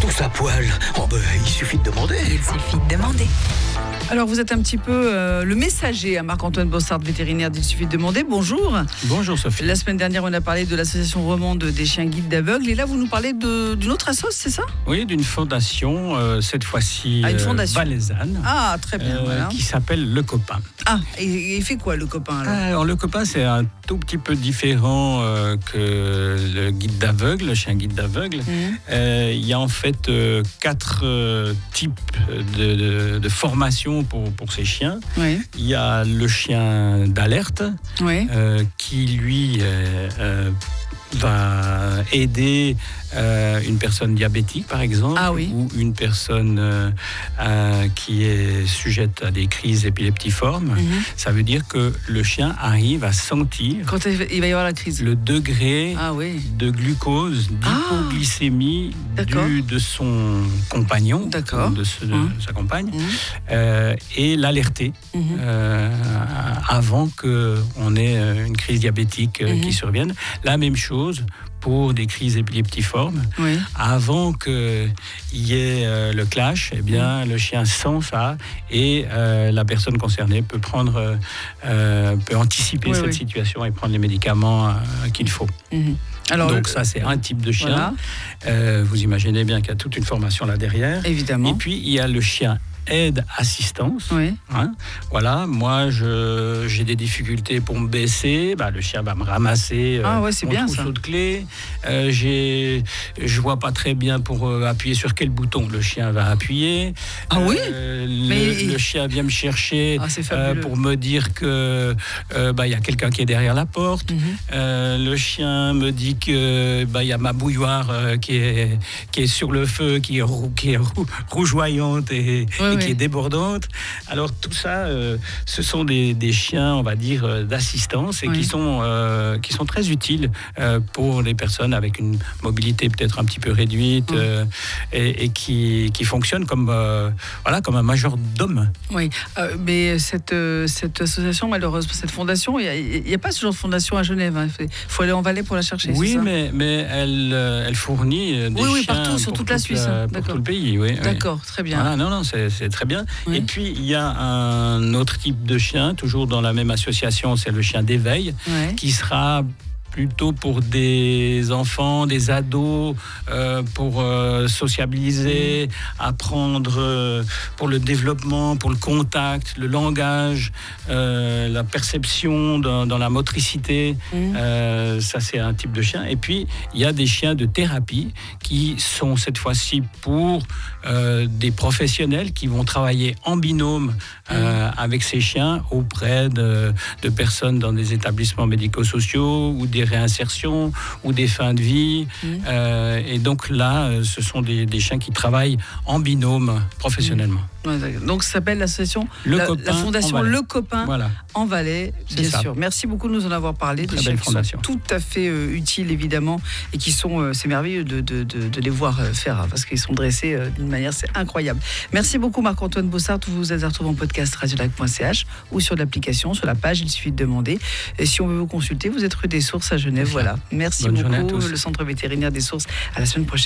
tous à poil. Oh ben, il suffit de demander. Il suffit de demander. Alors, vous êtes un petit peu le messager à Marc-Antoine Bossard, vétérinaire d'Il suffit de demander. Bonjour. Bonjour Sophie. La semaine dernière, on a parlé de l'association romande des chiens guides d'aveugles. Et là, vous nous parlez d'une autre association, c'est ça ? Oui, d'une fondation, cette fois-ci une fondation valaisanne. Ah, très bien. Voilà. Qui s'appelle Le Copain. Ah, et il fait quoi, le copain alors, Le Copain, c'est un tout petit peu différent que le guide d'aveugle, le chien guide d'aveugle. Il y a en fait 4 types de formation pour ces chiens. Oui. Il y a le chien d'alerte, Oui. qui lui va aider une personne diabétique par exemple, ou une personne qui est sujette à des crises épileptiformes. Ça veut dire que le chien arrive à sentir quand il va y avoir la crise, le degré de glucose, d'hypoglycémie de son compagnon, de sa compagne, et l'alerter avant qu'on ait une crise diabétique qui survienne. La même chose pour des crises épileptiformes. Avant qu'il y ait le clash, eh bien, le chien sent ça et la personne concernée peut anticiper cette situation et prendre les médicaments qu'il faut. Alors, donc ça, c'est un type de chien. Voilà. Vous imaginez bien qu'il y a toute une formation là derrière. Évidemment. Et puis, il y a le chien aide-assistance. Voilà, moi j'ai des difficultés pour me baisser, le chien va me ramasser c'est mon bien, trousseau de clés. Je vois pas très bien pour appuyer sur quel bouton le chien va appuyer. Le chien vient me chercher pour me dire que y a quelqu'un qui est derrière la porte. Le chien me dit que y a ma bouilloire qui est sur le feu, qui est rougeoyante et qui est débordante. Alors tout ça, ce sont des chiens, on va dire, d'assistance et qui sont très utiles pour les personnes avec une mobilité peut-être un petit peu réduite et qui fonctionnent comme un majordome. Oui, mais cette association, malheureusement, cette fondation, il n'y a pas ce genre de fondation à Genève. Il faut aller en Valais pour la chercher. Oui, c'est ça mais elle fournit des chiens partout, sur toute la Suisse. Pour tout le pays. D'accord, très bien. Voilà, non, c'est très bien. Et puis, il y a un autre type de chien, toujours dans la même association, c'est le chien d'éveil, qui sera plutôt pour des enfants, des ados, pour sociabiliser, apprendre pour le développement, pour le contact, le langage, la perception dans la motricité. Ça, c'est un type de chien. Et puis, il y a des chiens de thérapie qui sont cette fois-ci pour des professionnels qui vont travailler en binôme avec ces chiens auprès de personnes dans des établissements médico-sociaux ou des réinsertions ou des fins de vie. Et donc là, ce sont des chiens qui travaillent en binôme professionnellement. Donc ça s'appelle l'association, la fondation Le Copain en Valais, bien sûr. Merci beaucoup de nous en avoir parlé. Très belle fondation. Tout à fait utiles évidemment et qui sont, c'est merveilleux de les voir faire parce qu'ils sont dressés d'une manière, c'est incroyable. Merci beaucoup Marc-Antoine Bossard. Vous êtes retrouvé en podcast radiolac.ch ou sur l'application, sur la page, il suffit de demander. Et si on veut vous consulter, vous êtes rue des Sources à Genève. Voilà. Merci beaucoup. Le centre vétérinaire des Sources. À la semaine prochaine.